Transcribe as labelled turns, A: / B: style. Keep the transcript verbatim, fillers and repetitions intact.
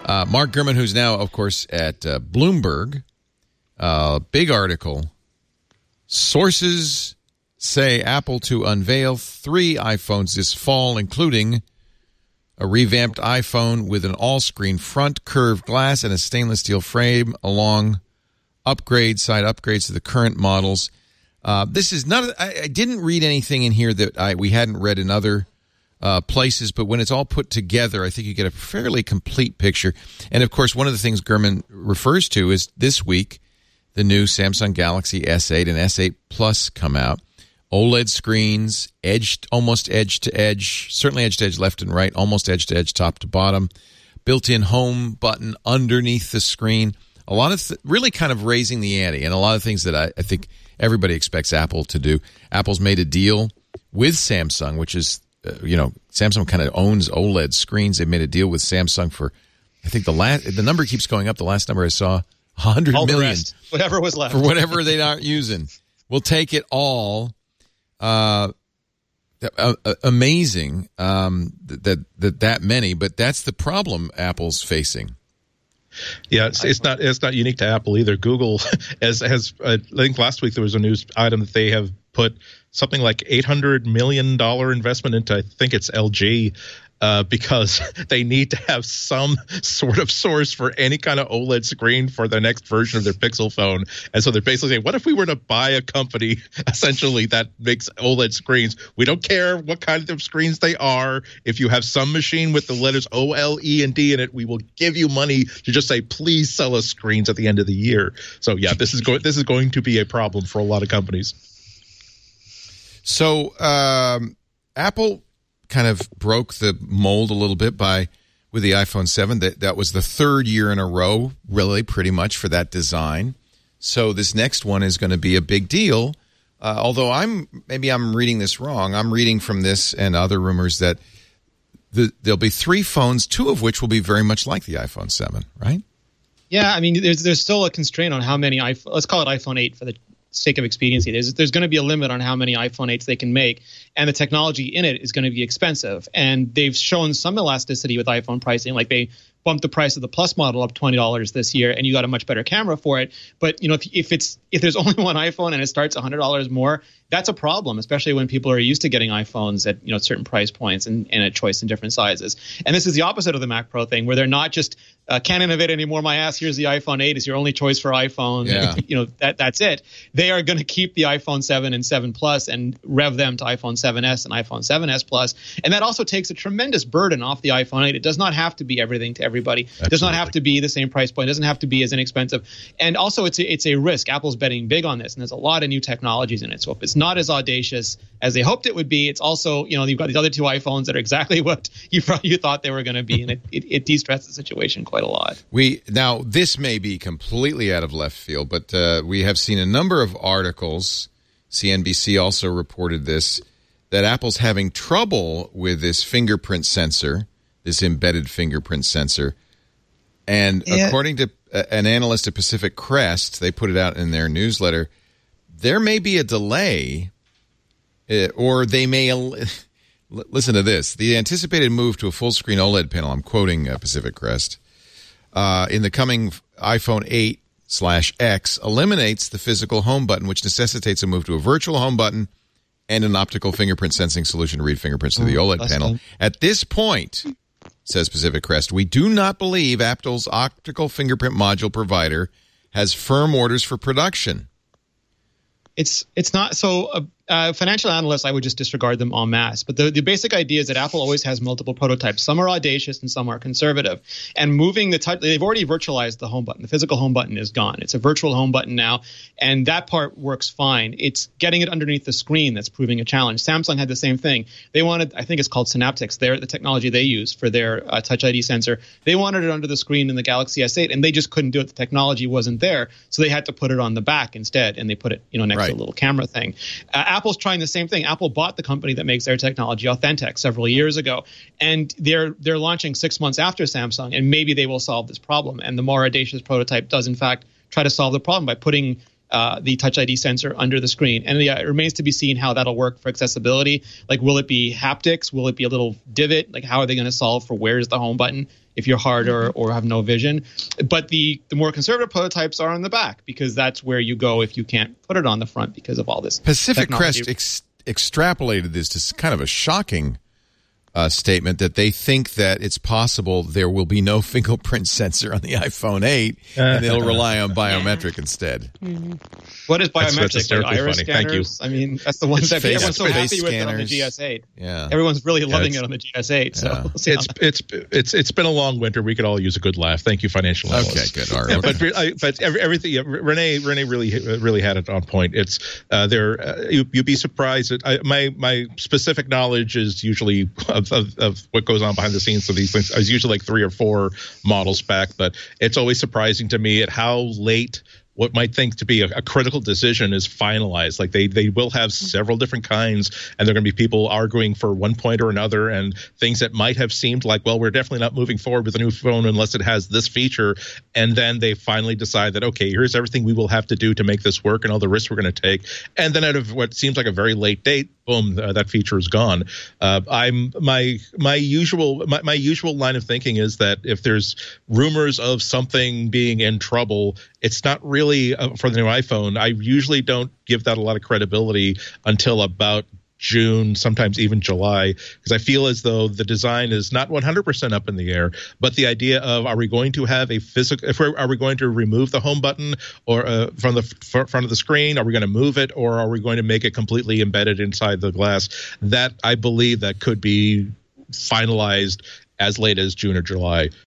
A: Uh, Mark Gurman, who's now, of course, at uh, Bloomberg, uh, big article. Sources say Apple to unveil three iPhones this fall, including a revamped iPhone with an all-screen front, curved glass, and a stainless steel frame, along upgrades, side upgrades to the current models. Uh, this is not. I, I didn't read anything in here that I, we hadn't read in other uh, places, but when it's all put together, I think you get a fairly complete picture. And, of course, one of the things Gurman refers to is this week, the new Samsung Galaxy S eight and S eight Plus come out. OLED screens, edged, almost edge to edge, certainly edge to edge left and right, almost edge to edge top to bottom, built-in home button underneath the screen. A lot of th- really kind of raising the ante, and a lot of things that I, I think everybody expects Apple to do. Apple's made a deal with Samsung, which is, uh, you know, Samsung kind of owns OLED screens. They made a deal with Samsung for, I think the last, the number keeps going up. The last number I saw, one hundred
B: all
A: million.
B: The rest, whatever was left.
A: For whatever they aren't using. We'll take it all. Uh, uh, amazing um, that, that that many, but that's the problem Apple's facing.
C: Yeah, it's, it's not it's not unique to Apple either. Google has has uh, I think last week there was a news item that they have put something like eight hundred million dollars investment into, I think it's L G, uh, because they need to have some sort of source for any kind of OLED screen for the next version of their Pixel phone. And so they're basically saying, what if we were to buy a company essentially that makes OLED screens? We don't care what kind of screens they are. If you have some machine with the letters O, L, E, and D in it, we will give you money to just say, please sell us screens at the end of the year. So yeah, this is going this is going to be a problem for a lot of companies.
A: So um, Apple kind of broke the mold a little bit by with the iPhone seven. That that was the third year in a row, really, pretty much for that design. So this next one is going to be a big deal. Uh, although I'm maybe I'm reading this wrong. I'm reading from this and other rumors that the, there'll be three phones, two of which will be very much like the iPhone seven, right?
B: Yeah, I mean, there's there's still a constraint on how many iPhone. Let's call it iPhone eight for the sake of expediency. There's there's going to be a limit on how many iPhone eights they can make, and the technology in it is going to be expensive. And they've shown some elasticity with iPhone pricing, like they bumped the price of the Plus model up twenty dollars this year, and you got a much better camera for it. But you know, if, if it's if there's only one iPhone and it starts one hundred dollars more, that's a problem, especially when people are used to getting iPhones at, you know, certain price points and, and a choice in different sizes. And this is the opposite of the Mac Pro thing, where they're not just uh, can't innovate anymore. My ass, here's the iPhone eight. It's your only choice for iPhone.
A: Yeah.
B: You know, that that's it. They are going to keep the iPhone seven and seven Plus and rev them to iPhone seven S and iPhone seven S Plus. And that also takes a tremendous burden off the iPhone eight. It does not have to be everything to everybody. Absolutely. It does not have to be the same price point. It doesn't have to be as inexpensive. And also, it's a, it's a risk. Apple's betting big on this, and there's a lot of new technologies in it. So if it's not as audacious as they hoped it would be, it's also, you know, you've got these other two iPhones that are exactly what you you thought they were going to be, and it, it, it de-stressed the situation quite a lot.
A: We now, this may be completely out of left field, but uh, we have seen a number of articles, C N B C also reported this, that Apple's having trouble with this fingerprint sensor, this embedded fingerprint sensor. And yeah. according to an analyst at Pacific Crest, they put it out in their newsletter, there may be a delay, uh, or they may... Listen to this. The anticipated move to a full-screen OLED panel, I'm quoting uh, Pacific Crest, uh, in the coming iPhone eight slash X eliminates the physical home button, which necessitates a move to a virtual home button and an optical fingerprint sensing solution to read fingerprints to the OLED
B: That's
A: panel.
B: fun.
A: At this point, says Pacific Crest, we do not believe Apple's optical fingerprint module provider has firm orders for production.
B: It's it's not so. Uh, uh, financial analysts, I would just disregard them en masse. But the, the basic idea is that Apple always has multiple prototypes. Some are audacious and some are conservative. And moving the touch, they've already virtualized the home button. The physical home button is gone. It's a virtual home button now, and that part works fine. It's getting it underneath the screen that's proving a challenge. Samsung had the same thing. They wanted, I think it's called Synaptics. They're the technology they use for their uh, Touch I D sensor. They wanted it under the screen in the Galaxy S eight, and they just couldn't do it. The technology wasn't there, so they had to put it on the back instead, and they put it, you know, next
A: right.
B: to a little camera thing. Uh, Apple's trying the same thing. Apple bought the company that makes their technology, Authentech, several years ago, and they're they're launching six months after Samsung, and maybe they will solve this problem. And the more audacious prototype does, in fact, try to solve the problem by putting uh, the Touch I D sensor under the screen. And yeah, it remains to be seen how that'll work for accessibility. Like, will it be haptics? Will it be a little divot? Like, how are they going to solve for where's the home button if you're hard or, or have no vision. But the, the more conservative prototypes are on the back, because that's where you go if you can't put it on the front because of all this
A: Pacific
B: technology.
A: Crest ex- extrapolated this to kind of a shocking uh, statement that they think that it's possible there will be no fingerprint sensor on the iPhone eight, and they'll rely on biometric instead.
B: Mm-hmm. What is biometric?
C: That's, that's
B: like iris
C: funny.
B: scanners?
C: Thank you.
B: I mean, that's the ones that
A: face,
B: everyone's so
A: face
B: happy with it on the
A: scanners.
B: G S eight.
A: Yeah,
B: everyone's really
A: yeah,
B: loving it on the G S eight. So
A: yeah.
B: we'll see
C: it's it's it's it's been a long winter. We could all use a good laugh. Thank you, financial analysts.
A: Okay, good. All right.
C: Yeah, but I, but every, everything yeah, Renee Renee really really had it on point. It's uh, there. Uh, you, you'd be surprised. That I, my my specific knowledge is usually of, of of what goes on behind the scenes of these things. I was usually like three or four models back, but it's always surprising to me at how late what might think to be a, a critical decision is finalized. Like they they will have several different kinds, and there are going to be people arguing for one point or another, and things that might have seemed like, well, we're definitely not moving forward with a new phone unless it has this feature, and then they finally decide that, okay, here's everything we will have to do to make this work and all the risks we're going to take, and then out of what seems like a very late date, boom, uh, that feature is gone. Uh, I'm my my usual my, my usual line of thinking is that if there's rumors of something being in trouble, it's not really uh, for the new iPhone. I usually don't give that a lot of credibility until about June, sometimes even July, because I feel as though the design is not one hundred percent up in the air. But the idea of, are we going to have a physical, if we're, are we going to remove the home button or uh, from the f- front of the screen? Are we going to move it, or are we going to make it completely embedded inside the glass? That, I believe, that could be finalized as late as June or July.